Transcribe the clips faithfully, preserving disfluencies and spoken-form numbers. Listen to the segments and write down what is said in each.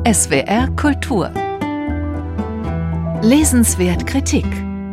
S W R Kultur. Lesenswert Kritik.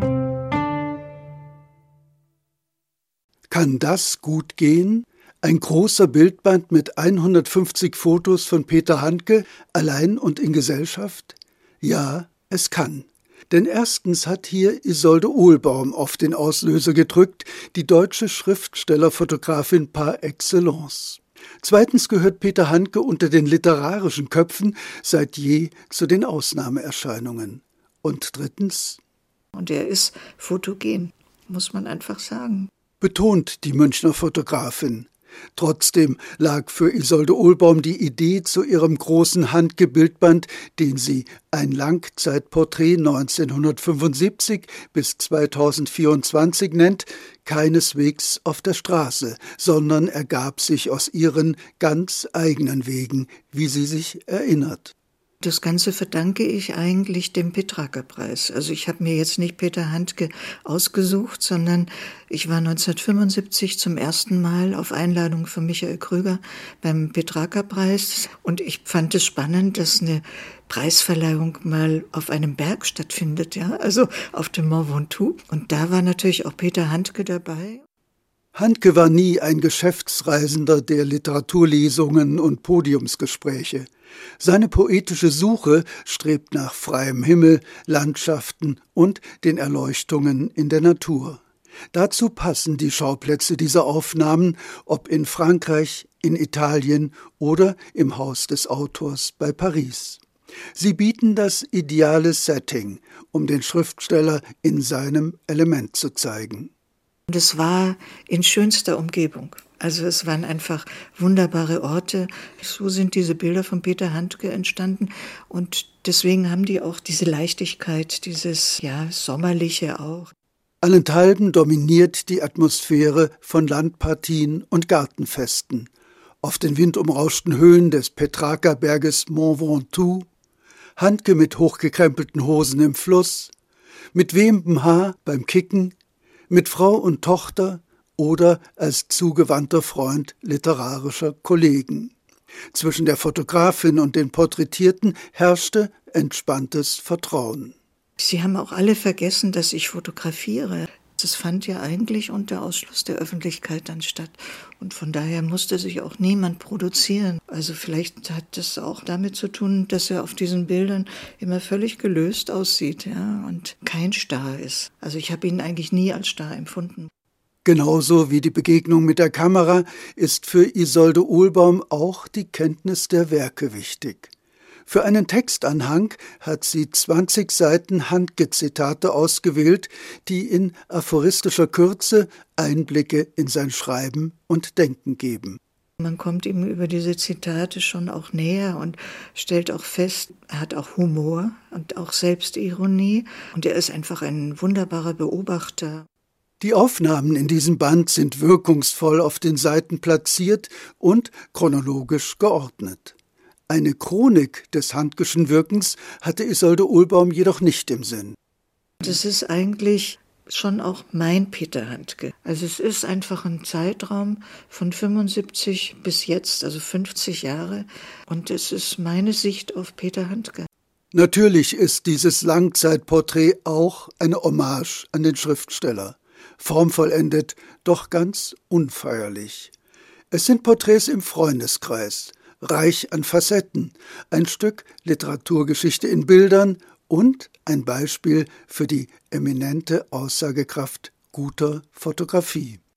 Kann das gut gehen? Ein großer Bildband mit hundertfünfzig Fotos von Peter Handke, allein und in Gesellschaft? Ja, es kann. Denn erstens hat hier Isolde Ohlbaum auf den Auslöser gedrückt, die deutsche Schriftstellerfotografin par excellence. Zweitens gehört Peter Handke unter den literarischen Köpfen seit je zu den Ausnahmeerscheinungen. Und drittens? Und er ist fotogen, muss man einfach sagen. Betont die Münchner Fotografin. Trotzdem lag für Isolde Ohlbaum die Idee zu ihrem großen Handke-Bildband, den sie ein Langzeitporträt neunzehnhundertfünfundsiebzig bis zweitausendvierundzwanzig nennt, keineswegs auf der Straße, sondern ergab sich aus ihren ganz eigenen Wegen, wie sie sich erinnert. Das Ganze verdanke ich eigentlich dem Petrarca-Preis. Also ich habe mir jetzt nicht Peter Handke ausgesucht, sondern ich war neunzehnhundertfünfundsiebzig zum ersten Mal auf Einladung von Michael Krüger beim Petrarca-Preis. Und ich fand es spannend, dass eine Preisverleihung mal auf einem Berg stattfindet, ja, also auf dem Mont Ventoux. Und da war natürlich auch Peter Handke dabei. Handke war nie ein Geschäftsreisender der Literaturlesungen und Podiumsgespräche. Seine poetische Suche strebt nach freiem Himmel, Landschaften und den Erleuchtungen in der Natur. Dazu passen die Schauplätze dieser Aufnahmen, ob in Frankreich, in Italien oder im Haus des Autors bei Paris. Sie bieten das ideale Setting, um den Schriftsteller in seinem Element zu zeigen. Und es war in schönster Umgebung. Also es waren einfach wunderbare Orte. So sind diese Bilder von Peter Handke entstanden. Und deswegen haben die auch diese Leichtigkeit, dieses ja Sommerliche auch. Allenthalben dominiert die Atmosphäre von Landpartien und Gartenfesten. Auf den windumrauschten Höhen des Petrarca-Berges Mont Ventoux, Handke mit hochgekrempelten Hosen im Fluss, mit wehendem Haar beim Kicken, mit Frau und Tochter oder als zugewandter Freund literarischer Kollegen. Zwischen der Fotografin und den Porträtierten herrschte entspanntes Vertrauen. Sie haben auch alle vergessen, dass ich fotografiere. Das fand ja eigentlich unter Ausschluss der Öffentlichkeit dann statt. Und von daher musste sich auch niemand produzieren. Also vielleicht hat das auch damit zu tun, dass er auf diesen Bildern immer völlig gelöst aussieht, ja, und kein Star ist. Also ich habe ihn eigentlich nie als Star empfunden. Genauso wie die Begegnung mit der Kamera ist für Isolde Ohlbaum auch die Kenntnis der Werke wichtig. Für einen Textanhang hat sie zwanzig Seiten Handke-Zitate ausgewählt, die in aphoristischer Kürze Einblicke in sein Schreiben und Denken geben. Man kommt ihm über diese Zitate schon auch näher und stellt auch fest, er hat auch Humor und auch Selbstironie und er ist einfach ein wunderbarer Beobachter. Die Aufnahmen in diesem Band sind wirkungsvoll auf den Seiten platziert und chronologisch geordnet. Eine Chronik des Handkeschen Wirkens hatte Isolde Ohlbaum jedoch nicht im Sinn. Das ist eigentlich schon auch mein Peter Handke. Also es ist einfach ein Zeitraum von fünfundsiebzig bis jetzt, also fünfzig Jahre. Und es ist meine Sicht auf Peter Handke. Natürlich ist dieses Langzeitporträt auch eine Hommage an den Schriftsteller. Formvollendet, doch ganz unfeierlich. Es sind Porträts im Freundeskreis, reich an Facetten, ein Stück Literaturgeschichte in Bildern und ein Beispiel für die eminente Aussagekraft guter Fotografie.